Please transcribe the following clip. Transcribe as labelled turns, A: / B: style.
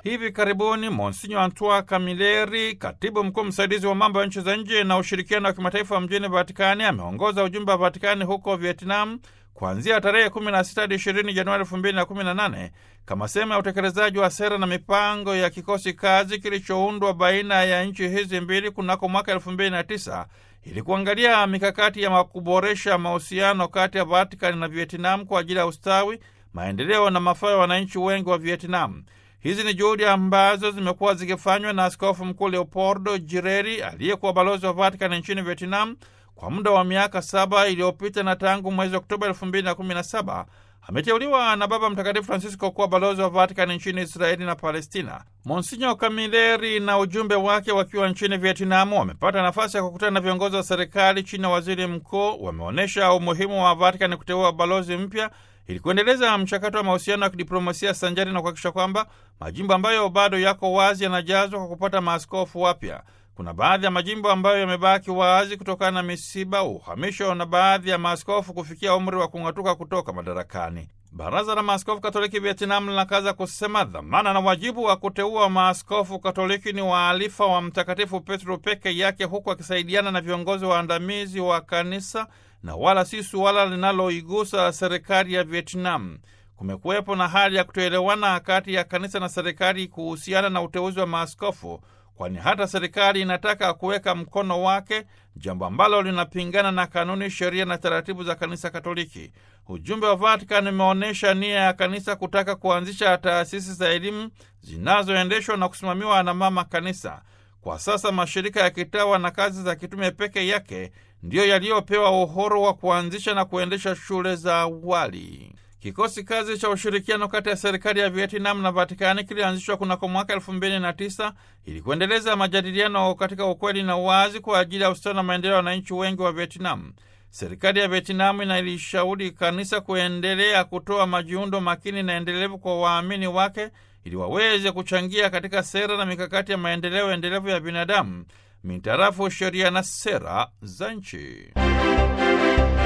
A: Hivi karibuni Monsinyo Antoine Camilleri, katibu mkuu msaidizi wa mambo ya nchi za nje na ushirikiano wa kimataifa mjini Vatikani, ameongoza ujumbe wa Vatikani huko Vietnam kuanzia tarehe 16 hadi 20 Januari 2018 kama sehemu ya utekelezaji wa sera na mipango ya kikosi kazi kilichoundwa baina ya nchi hizi mbili kunako mwaka 2009 ili kuangalia mikakati ya kuboresha mahusiano kati ya Vatikani na Vietnam kwa ajili ya ustawi, maendeleo na mafao ya wananchi wengi wa Vietnam. Hizi ni juhudi ambazo zimekuwa zikifanywa na Askofu Mkuu Leopoldo Gireri aliyekuwa balozi wa Vatikani nchini Vietnam kwa muda wa miaka 7 iliyopita, na tangu mwezi Oktoba 2017 ameteuliwa na Baba Mtakatifu Francisco kuwa balozi wa Vatikani nchini Israeli na Palestina. Monsinyo Camilleri na ujumbe wake wakiwa nchini Vietnam wamepata nafasi ya kukutana na viongozi wa serikali chini ya waziri mkuu. Wameonyesha umuhimu wa Vatikani kuteua balozi mpya ili kuendeleza mchakato wa mahusiano ya kidiplomasia sanjari na kuhakikisha kwamba majimbo ambayo bado yako wazi yanajazwa kwa kupata maaskofu wapya. Kuna baadhi ya majimbo ambayo yamebaki wazi kutokana na misiba, uhamisho na baadhi ya maaskofu kufikia umri wa kung'atuka kutoka madarakani. Baraza la Maaskofu Katoliki Vietnam linakaza kusema dhamana na wajibu wa kuteua maaskofu Katoliki ni waalifa wa Mtakatifu Petro peke yake, huku akisaidiana na viongozi waandamizi wa kanisa na wala si suala linaloigusa serikali ya Vietnam. Kumekuwepo na hali ya kutoelewana kati ya kanisa na serikali kuhusiana na uteuzi wa maaskofu, kwani hata serikali inataka kuweka mkono wake, jambo ambalo linapingana na kanuni, sheria na taratibu za kanisa Katoliki. Ujumbe wa Vatikani umeonyesha nia ya kanisa kutaka kuanzisha taasisi za elimu zinazoendeshwa na kusimamiwa na mama kanisa. Kwa sasa mashirika ya kitawa na kazi za kitume peke yake ndiyo yaliyopewa uhuru wa kuanzisha na kuendesha shule za awali. Kikosi kazi cha ushirikiano kati ya serikali ya Vietnam na Vatikani kilianzishwa kunako mwaka 2009 ili kuendeleza majadiliano katika ukweli na uwazi kwa ajili ya ustawi na maendeleo ya wananchi wengi wa Vietnam. Serikali ya Vietnam inalishauri kanisa kuendelea kutoa majiundo makini na endelevu kwa waamini wake ili waweze kuchangia katika sera na mikakati ya maendeleo endelevu ya binadamu mintarafu sheria na sera za nchi.